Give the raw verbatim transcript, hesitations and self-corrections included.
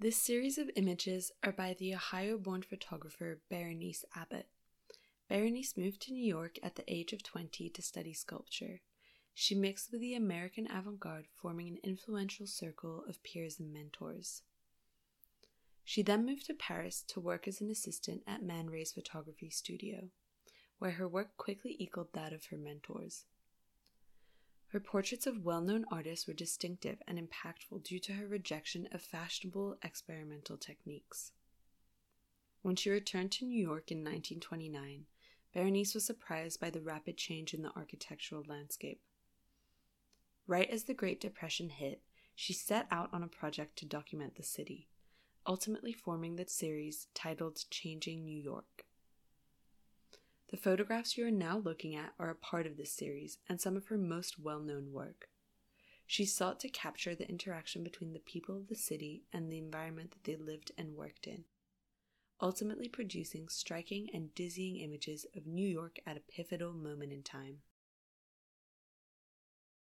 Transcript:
This series of images are by the Ohio-born photographer Berenice Abbott. Berenice moved to New York at the age of twenty to study sculpture. She mixed with the American avant-garde, forming an influential circle of peers and mentors. She then moved to Paris to work as an assistant at Man Ray's photography studio, where her work quickly equaled that of her mentors. Her portraits of well-known artists were distinctive and impactful due to her rejection of fashionable experimental techniques. When she returned to New York in nineteen twenty-nine, Berenice was surprised by the rapid change in the architectural landscape. Right as the Great Depression hit, she set out on a project to document the city, ultimately forming the series titled Changing New York. The photographs you are now looking at are a part of this series and some of her most well-known work. She sought to capture the interaction between the people of the city and the environment that they lived and worked in, ultimately producing striking and dizzying images of New York at a pivotal moment in time.